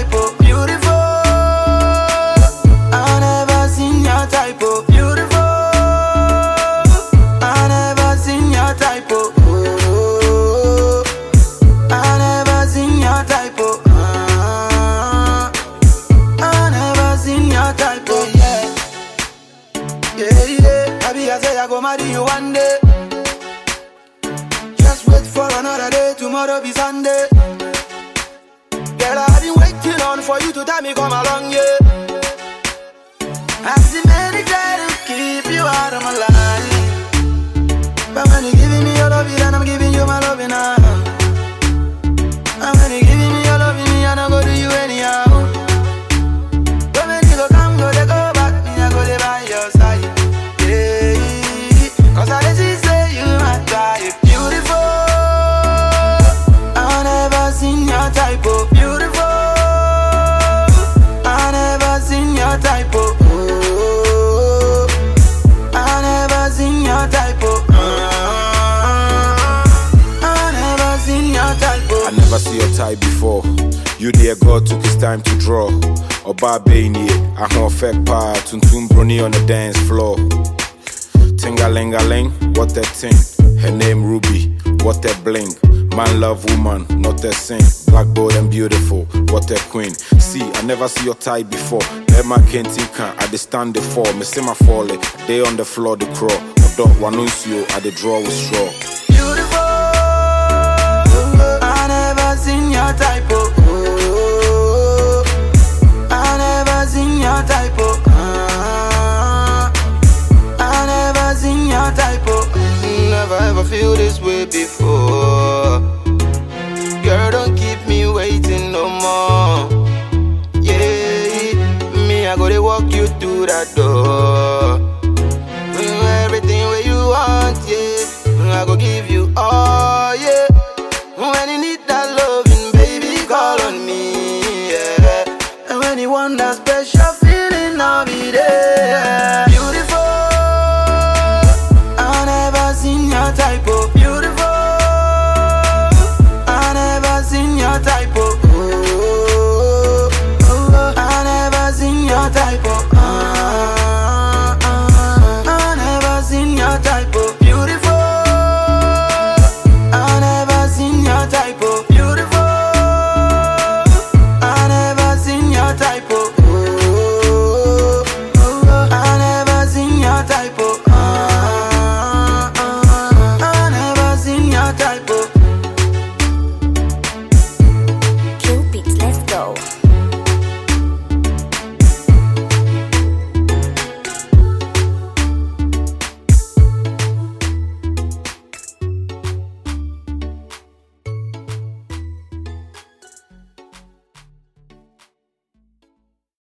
type, oh, beautiful. I never seen your type, oh, beautiful. I never seen your type, oh. I never seen your type, oh. I never seen your type, oh, yeah. Yeah, yeah. Happy I say I go marry you one day. Just wait for another day, tomorrow be Sunday. Girl, I've been waiting on for you to tell me come along, yeah. I've seen many try to keep you out of my life, but when you're giving me your love, then I'm giving you my love now. And when you're giving me your love, me I don't go to you anyhow. But when you go come, go they go back, me I go there by your side, yeah. Cause I just say you my type, beautiful. I never seen your type, oh, beautiful. I never seen your type, oh. I never seen your type, oh. I never seen your type, oh. I never see your type before. You dear God took his time to draw. Oba Beni, I want fake pa, Tuntum Bruni on the dance floor. Tingalingaling, what that thing? Her name Ruby, what that bling? Man love woman, not that sing. Black bold and beautiful, what that queen. See, I never see your type before. Emma Kentika, I dey stand the fall. Me see my fall, they on the floor, the crawl. Odo Wanuncio, I dey draw with straw. Beautiful. I never seen your type, oh. I never seen your type, oh. I never seen your type, oh. Never ever feel this way before. Girl, don't keep me waiting no more. Yeah, me I go to walk you through that door. Everything where you want, yeah, I go give you all, yeah. When you need that loving, baby, call on me, yeah. And when you want that special